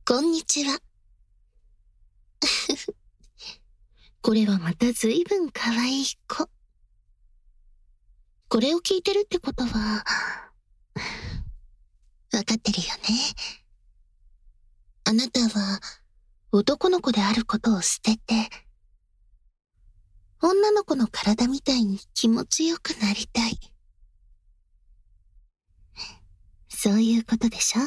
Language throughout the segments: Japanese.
こんにちは。これはまたずいぶん可愛い子。これを聞いてるってことは、わかってるよね。あなたは男の子であることを捨てて、女の子の体みたいに気持ちよくなりたい。そういうことでしょ？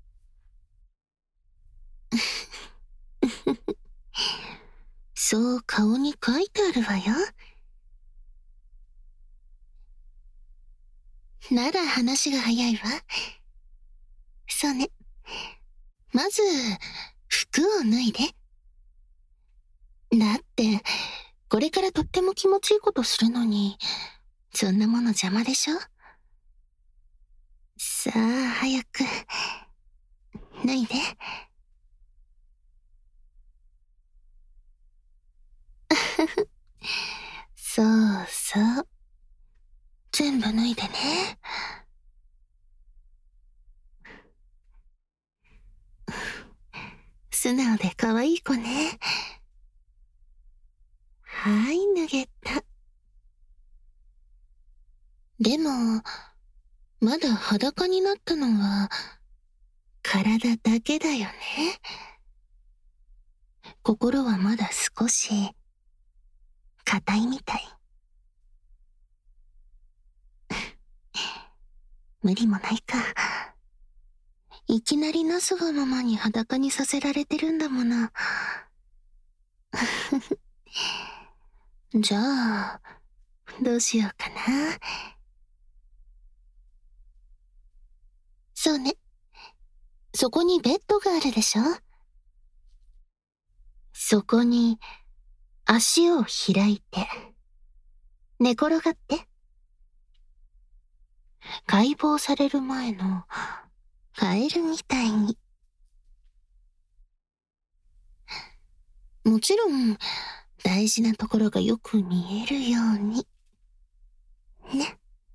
そう顔に書いてあるわよ。なら話が早いわ。そうね。まず、服を脱いで。だって、これからとっても気持ちいいことするのに、そんなもの邪魔でしょ？さあ、早く、脱いで。そうそう。全部脱いでね。素直で可愛い子ね。はい、脱げた。でも、まだ裸になったのは、体だけだよね。心はまだ少し、硬いみたい。無理もないか。いきなりナスがママに裸にさせられてるんだもの。じゃあ、どうしようかな。そうね。そこにベッドがあるでしょ？そこに足を開いて、寝転がって。解剖される前のカエルみたいに。もちろん、大事なところがよく見えるように。ね。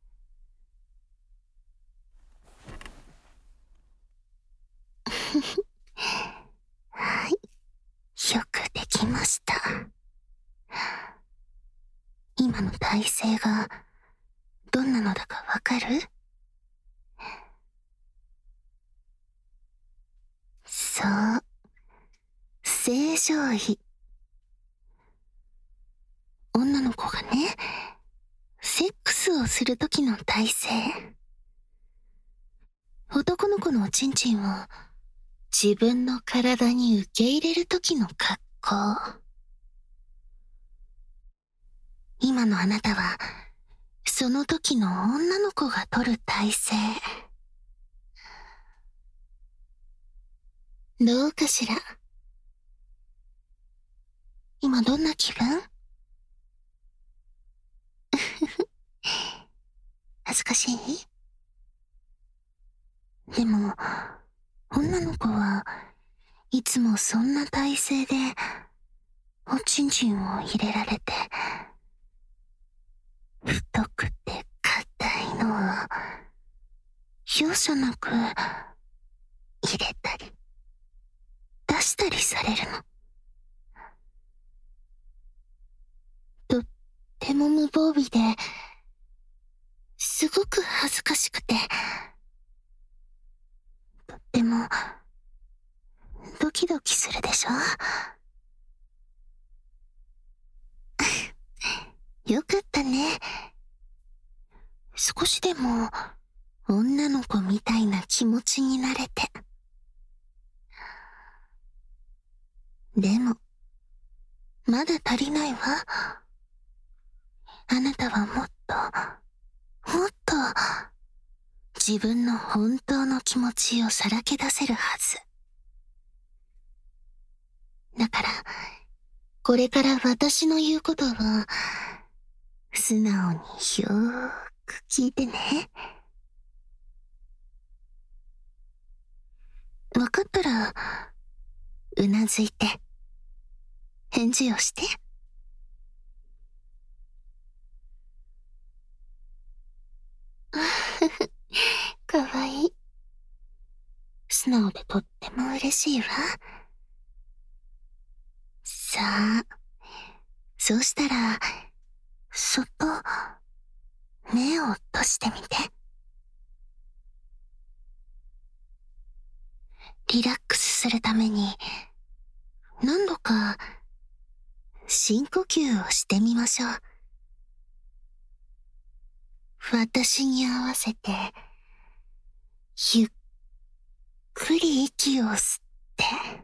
はい。よくできました。今の体勢がどんなのだかわかる？そう。正常位。女の子がね、セックスをするときの体勢。男の子のおちんちんを自分の体に受け入れるときの格好。今のあなたは、その時の女の子が取る体勢。どうかしら？今どんな気分？恥ずかしい？でも、女の子はいつもそんな体勢で、おちんちんを入れられて、太くて硬いのを、容赦なく入れたり、出したりされるの。とっても無防備で、すごく恥ずかしくて、とってもドキドキするでしょ？よかったね。少しでも女の子みたいな気持ちになれて。でも、まだ足りないわ。あなたはもっと、もっと、自分の本当の気持ちをさらけ出せるはず。だから、これから私の言うことを、素直によーく聞いてね。わかったら、うなずいて、返事をして。かわいい。素素直でとっても嬉しいわ。さあ、そうしたら、そっと、目を閉じてみて。リラックスするために、何度か、深呼吸をしてみましょう。私に合わせて、ゆっくり息を吸って、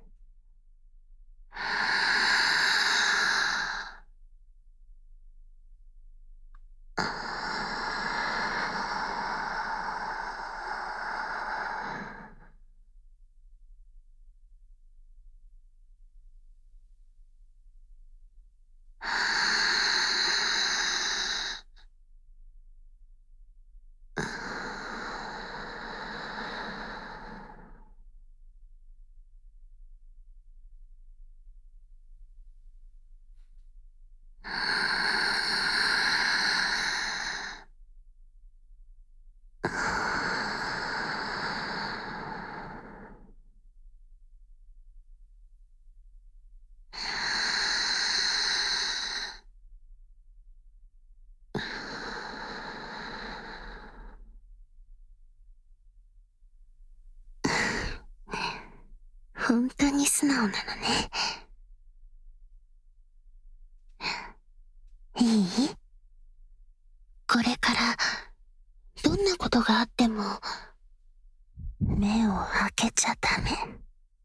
本当に素直なのね。いい？これから、どんなことがあっても、目を開けちゃダメ。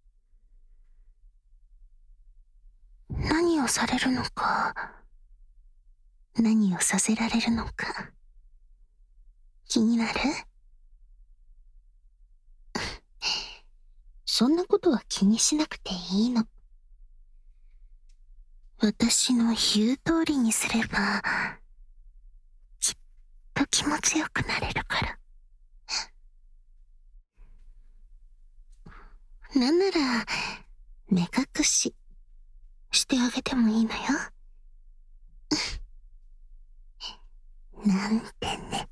何をされるのか、何をさせられるのか、気になる？そんなことは気にしなくていいの。私の言う通りにすれば、きっと気持ちよくなれるから。なんなら、目隠ししてあげてもいいのよ。なんてね。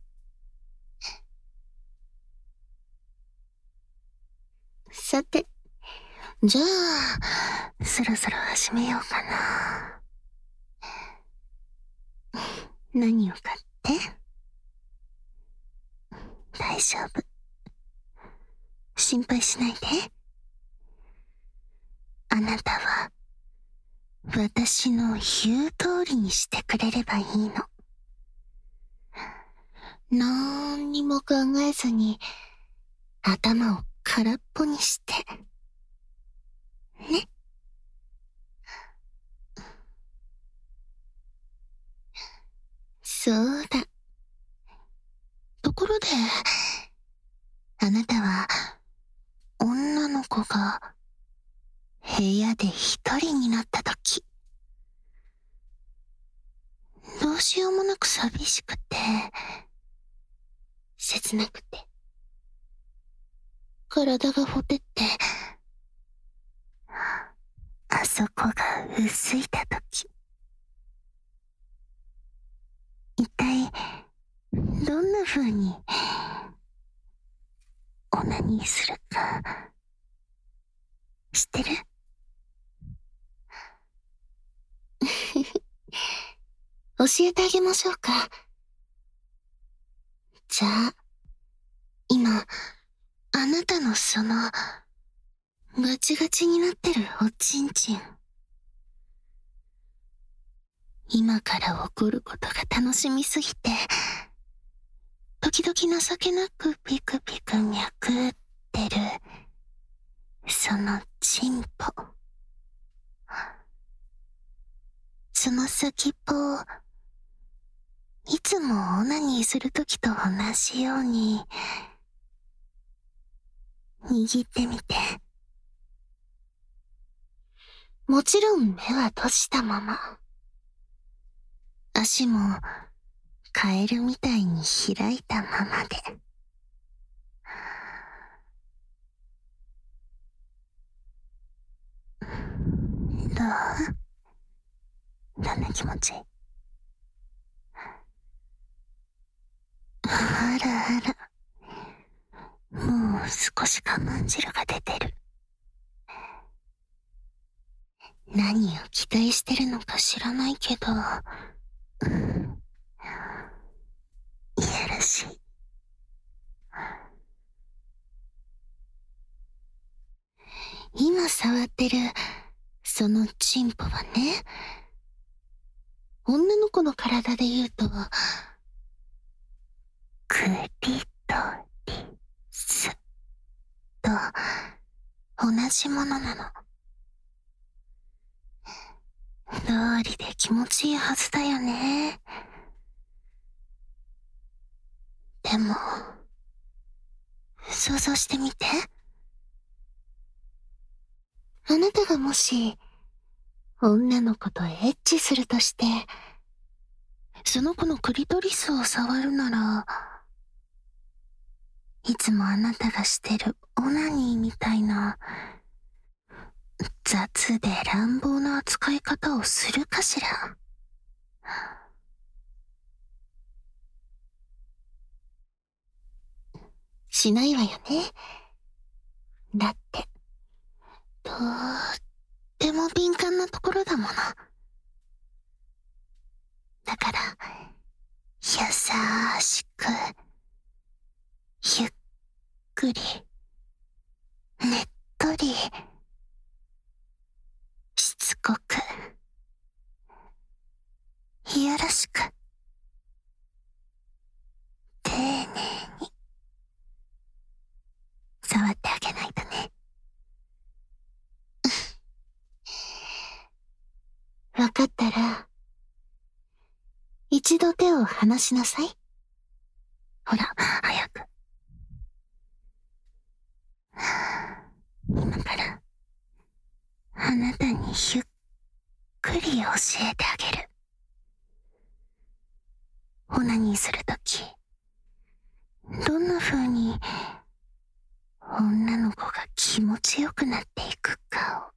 さて、じゃあ、そろそろ始めようかな。何を買って？大丈夫。心配しないで。あなたは、私の言う通りにしてくれればいいの。なんにも考えずに、頭を空っぽにして。ね。そうだ。ところで、あなたは、女の子が、部屋で一人になったとき、どうしようもなく寂しくて、切なくて、体がほてって、あそこが薄いたとき、一体、どんな風に、オナニーするか、知ってる？教えてあげましょうか。じゃあ、今、あなたのその、ガチガチになってるおちんちん。今から起こることが楽しみすぎて、時々情けなくピクピク脈打ってる、そのチンポ。その先っぽを、いつもオナニーするときと同じように、握ってみて。もちろん目は閉じたまま。足も、カエルみたいに開いたままで。どんな気持ち？あらあら、 もう少し我慢汁が出てる。何を期待してるのか知らないけど、いやらしい。今触ってるそのチンポはね、女の子の体で言うと、クリトリスと同じものなの。道理で気持ちいいはずだよね。でも、想像してみて。あなたがもし、女の子とエッチするとして、その子のクリトリスを触るなら、いつもあなたがしてるオナニーみたいな、雑で乱暴な扱い方をするかしら。しないわよね。だって、とっても敏感なところだもの。だから、優しく、ゆっくり、ねっとり、しつこく、いやらしく、丁寧に、触ってあげないとね。わかったら、一度手を離しなさい。ほら、早く。今から、あなたにゆっくり教えてあげる。オナニーするとき、どんな風に、女の子が気持ちよくなっていくか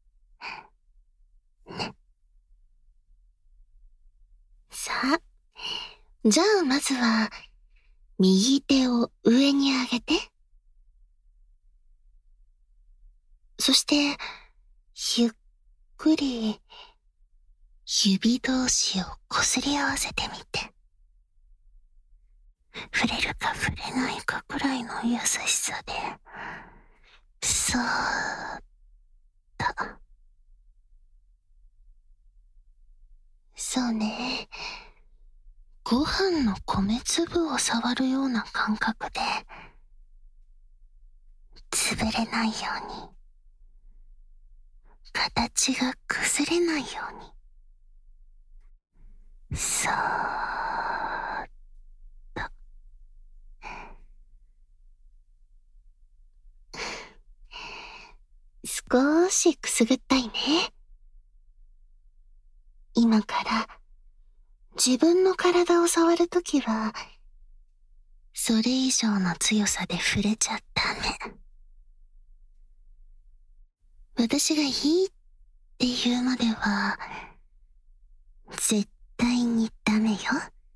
を。ね。さあ、じゃあまずは、右手を上に上げて。そして、ゆっくり、指同士をこすり合わせてみて。触れるか触れないかくらいの優しさで、そーっと。そうね。ご飯の米粒を触るような感覚で、潰れないように、形が崩れないように、そーっと。少しくすぐったいね。今から自分の体を触るときは、それ以上の強さで触れちゃダメ。私がいいって言うまでは、絶対にダメよ。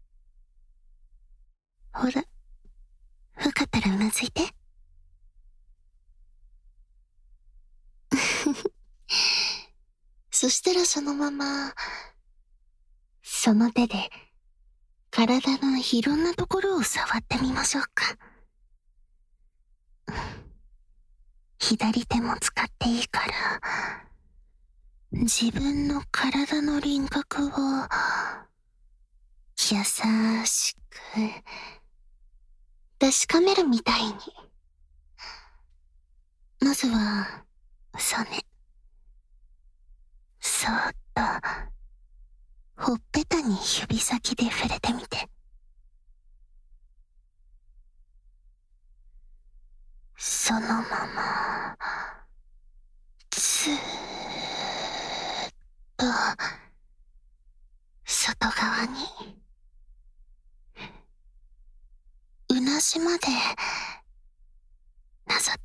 ほら、わかったらうなずいて。そしたらそのまま、その手で、体のいろんなところを触ってみましょうか。左手も使っていいから、自分の体の輪郭を、優しく、確かめるみたいに。まずは、そうね。そーっと、ほっぺたに指先で触れてみて。そのまま、ずーっと、外側に、うなじまで、なぞって。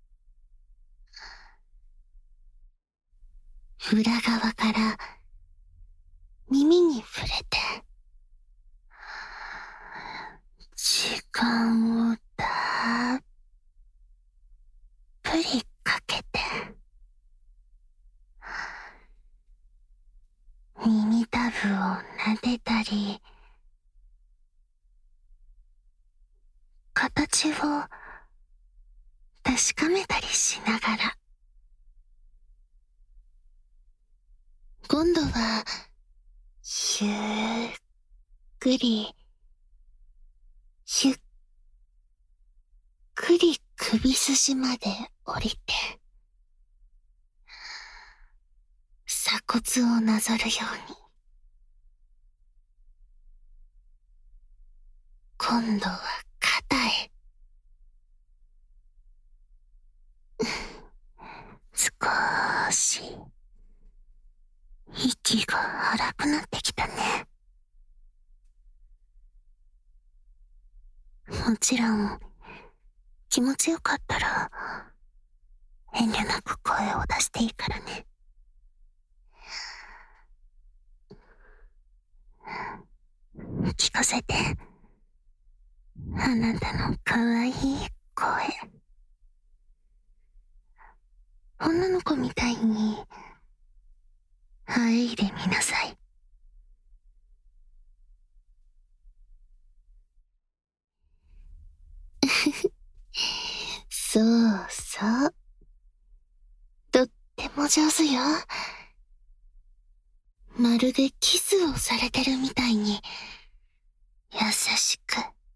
裏側から耳に触れて、時間をたっりかけて、耳たぶを撫でたり、形を確かめたりしながら、今度はゆっくりゆっくり首筋まで降りて、鎖骨をなぞるように、今度は肩へ。少し息が荒くなってきたね。もちろん気持ちよかったら遠慮なく声を出していいからね。聞かせて、あなたの可愛い声。女の子みたいにはいでみなさい。そうそう、とっても上手よ。まるでキスをされてるみたいに優しく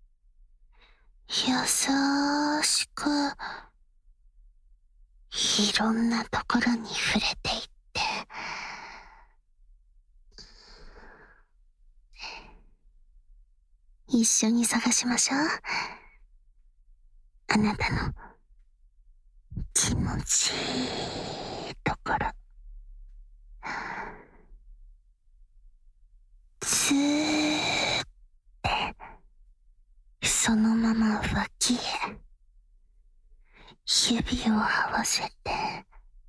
優しく、いろんなところに触れていって、一緒に探しましょう。あなたの気持ちいいところ。ずーってそのまま脇へ指を合わせて、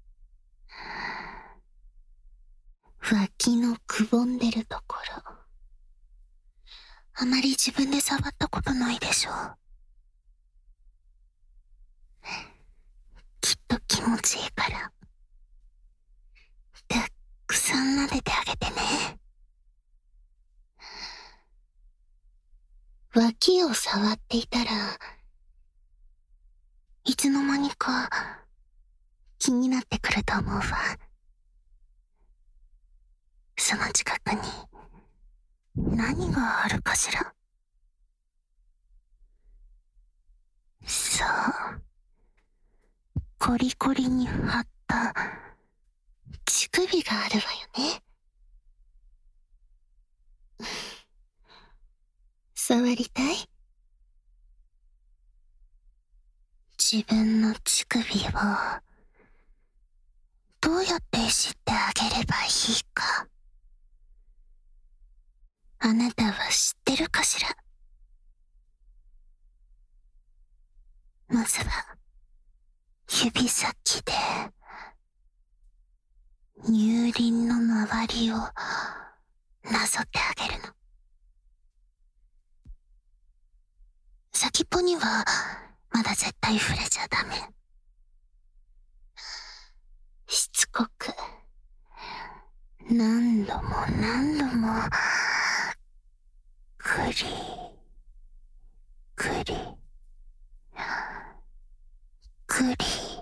脇のくぼんでるところ、あまり自分で触ったことないでしょう。きっと気持ちいいから、たくさん撫でてあげてね。脇を触っていたら、いつの間にか気になってくると思うわ。その近くに何があるかしら。そう、コリコリに張った乳首があるわよね。触りたい？自分の乳首をどうやっていじってあげればいいか、あなたは知ってるかしら。まずは指先で乳輪の周りをなぞってあげるの。先っぽにはまだ絶対触れちゃダメ。しつこく何度も何度もくりくりくり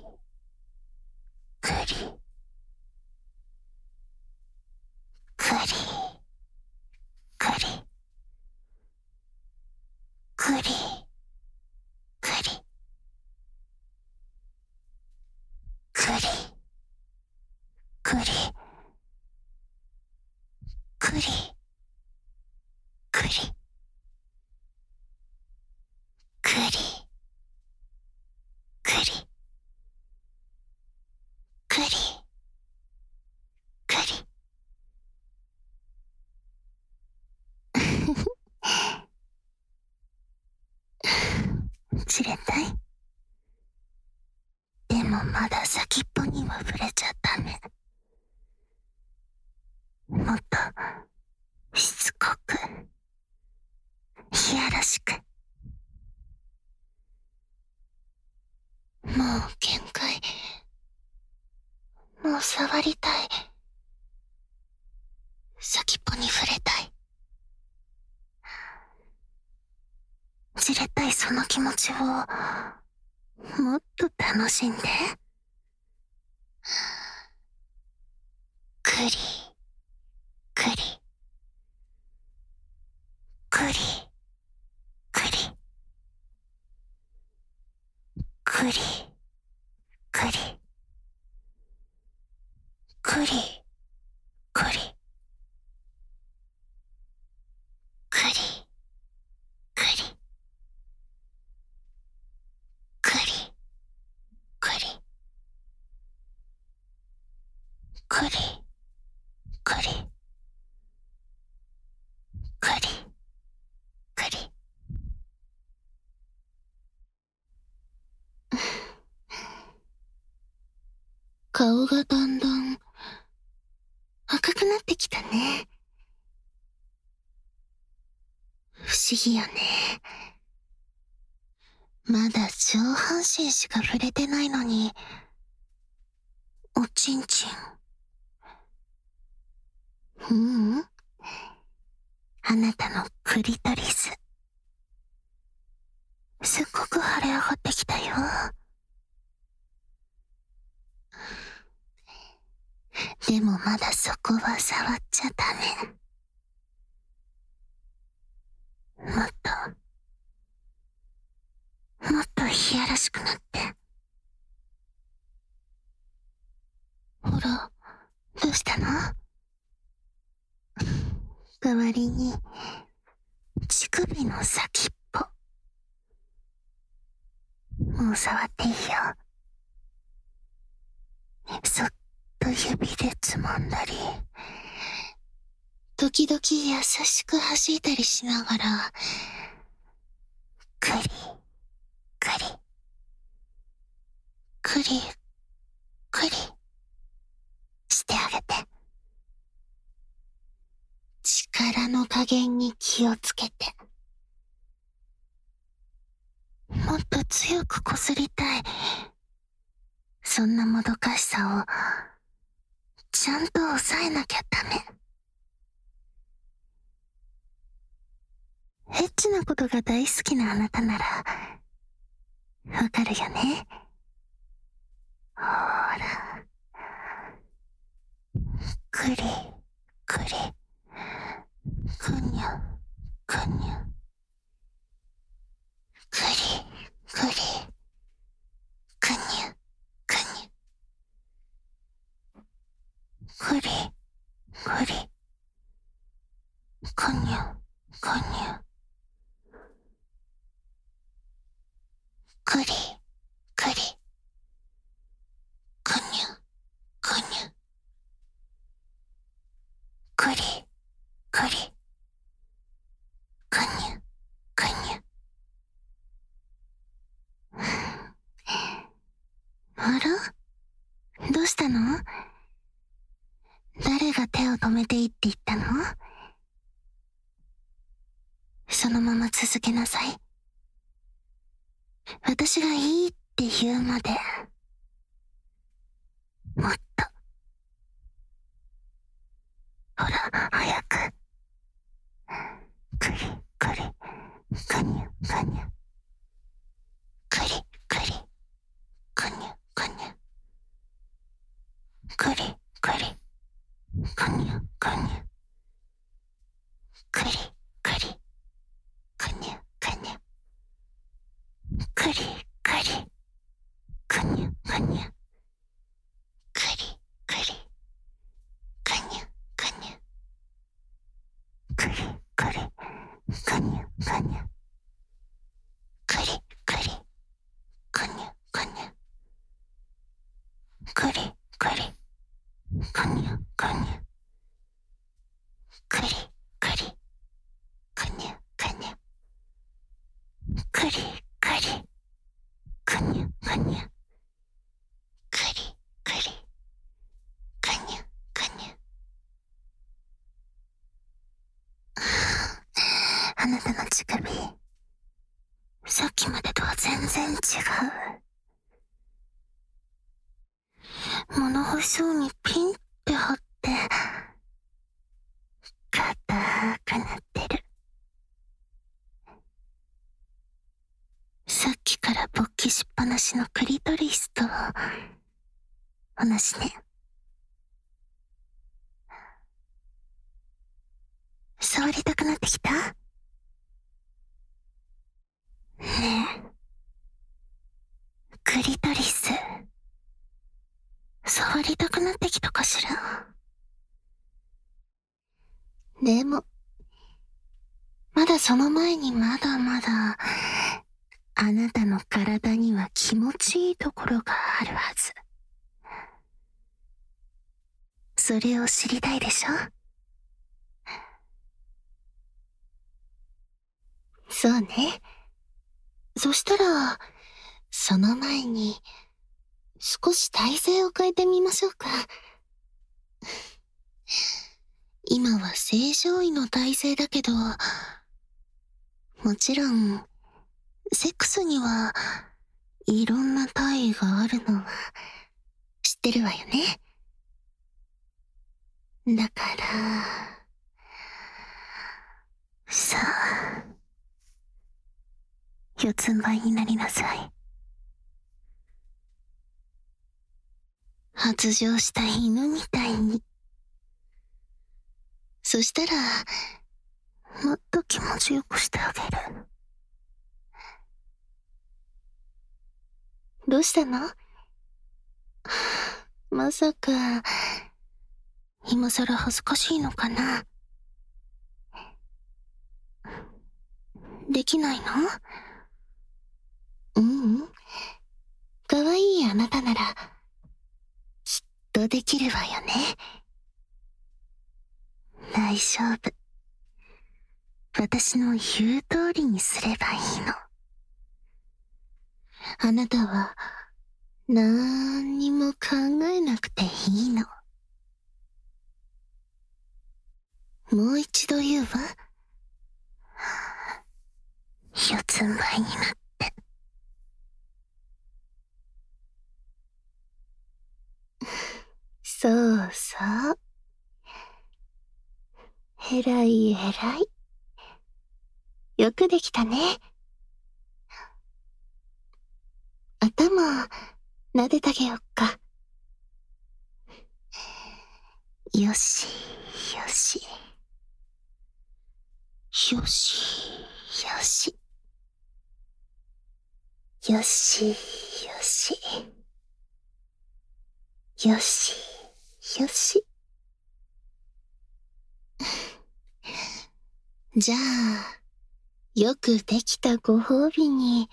くりくりくりくりくりくりくりくりくりくりくりくりくり知れたい？でもまだ先っぽには触れちゃダメ。もっとしつこく、いやらしく。もう限界。 触りたい。先っぽに触れたい。じれったいその気持ちをもっと楽しんで。くりくりくりくりくりくりくりくりくりくりくりくりくりくりくりくりくり。顔がだんだん赤くなってきたね。不思議よね。まだ上半身しか触れてないのに、おちんちん。あなたのクリトリス。すっごく腫れ上がってきたよ。でもまだそこは触っちゃダメ。もっといやらしくなって。ほら、どうしたの？代わりに、乳首の先っぽ。もう触っていいよ。そっと指でつまんだり、時々優しく弾いたりしながら、くり、くり、くり、くり、してあげて。力の加減に気をつけて。もっと強くこすりたい。そんなもどかしさを、ちゃんと抑えなきゃダメ。エッチなことが大好きなあなたなら、わかるよね。ほら。くり、くり、くにゃ、くにゃ。くり、くり、くにゃ、くにゃ。くり、くり、くにゃ、くにゃ。くり、くり、くにゃ、くにゃ。くり、くり、くにゃ、くにゃ。あら？どうしたの？誰が手を止めていいって言ったの？そのまま続けなさい。私がいいって言うまで。もっと。ほら、早く。くり、くり、くにゃ、くにゃ。くり、くり、くにゃ、くにゃ。くり、くり、くにゃ、くにゃ。くり、くり、くにゃ、くにゃ。くり、くり、くにゃ、くにゃ。くり、くり、くにゃ、くにゃ。くり、くり、くにゃ、くにゃ。くり、くり、くにゃ、くにゃ。くり、くり、くにゃ、くにゃ。くり、くり、くにゃ、くにゃ。くり、くり、くにゃ、くにゃ。くり、くり、くにゃ、くにゃ。あなたの乳首、さっきまでとは全然違う。物干しそうにピンって張って、硬くなってる。さっきから勃起しっぱなしのクリトリスと同じね。触りたくなってきた？ねえ、クリトリス、触りたくなってきたかしら。でも、まだその前にまだまだ、あなたの体には気持ちいいところがあるはず。それを知りたいでしょ？そうね。そしたら、その前に、少し体勢を変えてみましょうか。今は正常位の体勢だけど、もちろん、セックスにはいろんな体位があるのは知ってるわよね。だから、さあ、四つん這いになりなさい。発情した犬みたいに。そしたら、もっと気持ちよくしてあげる。どうしたの？まさか、今さら恥ずかしいのかな？できないの？ううん。かわいいあなたなら、きっとできるわよね。大丈夫。私の言う通りにすればいいの。あなたは、なんにも考えなくていいの。もう一度言うわ。四つん這いになって。そうそう。えらいえらい。よくできたね。頭、撫でてあげよっか。よし、よし。よし、よし。よし、よし。よし、よし。じゃあ、よくできたご褒美に、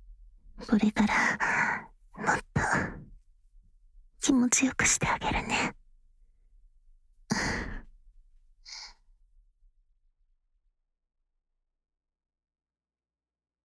これから、もっと、気持ちよくしてあげるね。